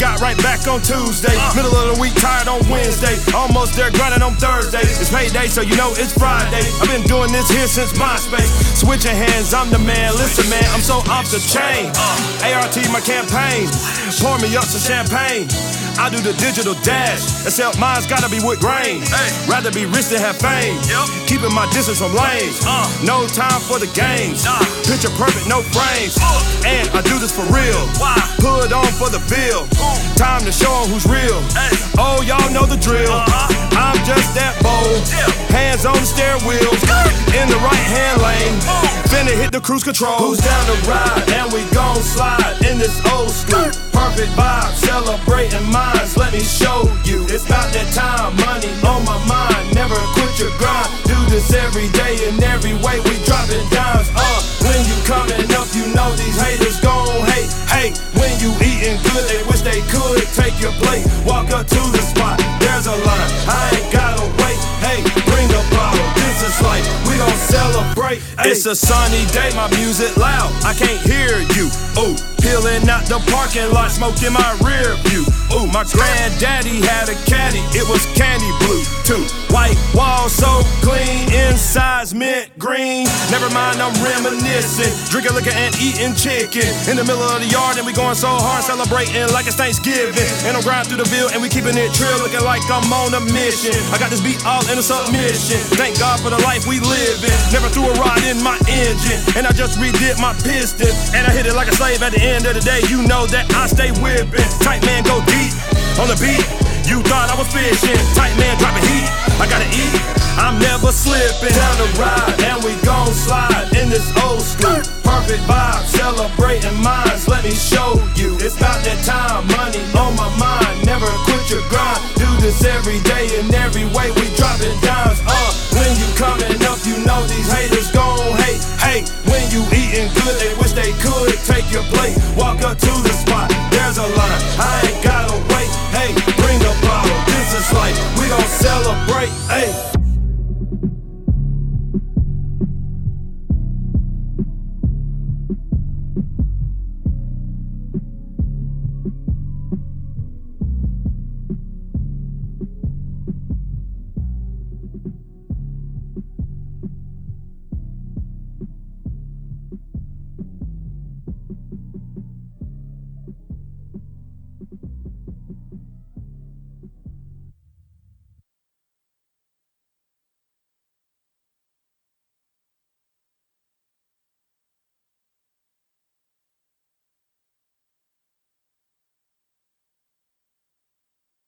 got right back on Tuesday. Middle of the week, tired on Wednesday. Almost there, grinding on Thursday. It's payday, so you know it's Friday. I've been doing this here since MySpace. Switching hands, I'm the man. Listen, man, I'm so off the chain. ART, my campaign. Pour me up some champagne. I do the digital dash, except mine's gotta be with grain. Rather be rich than have fame. Keeping my distance from lanes. No time for the games. Picture perfect, no frames. And I do this for real. Put on for the bill. Time to show 'em who's real. Oh, y'all know the drill. I'm just that bold. Hands on the steering wheel. In the right hand lane. Finna hit the cruise control. Who's down to ride? And we gon' slide in this old school. Perfect vibe, celebrating minds. Let me show you. It's about that time, money on my mind. Never quit your grind. Do this every day in every way. We dropping dimes. When you coming up, you know these haters gon' hate. Hey, when you eating good, they wish they could take your plate. Walk up to the spot, there's a line. I ain't gotta wait. Hey, bring a bottle. This is life. We gon' celebrate. Hey. It's a sunny day, my music loud. I can't hear you. Ooh. Peeling out the parking lot, smoking my rear view. Ooh, my granddaddy had a caddy, it was candy blue too. White walls so clean, inside's mint green. Never mind, I'm reminiscing, drinking liquor and eating chicken. In the middle of the yard and we going so hard, celebrating like it's Thanksgiving. And I'm grinding through the Ville and we keeping it trill, looking like I'm on a mission. I got this beat all in a submission. Thank God for the life we living. Never threw a rod in my engine, and I just redid my piston. And I hit it like a slave at the end of the day, you know that I stay whipping. Tight man go deep on the beat. You thought I was fishing. Tight man dropping heat. I gotta eat. I'm never slipping. Down the ride and we gon' slide in this old school. Perfect vibe, celebrating minds. Let me show you. It's about that time, money on my mind. Never quit your grind. Do this every day in every way. We dropping dimes. When you coming up, you know these haters gon' hate. Hey, when you eating good, they wish they could take your plate. Walk up to the spot, there's a line. I ain't gotta wait. Hey, bring a bottle. This is life. We gon' celebrate. Hey.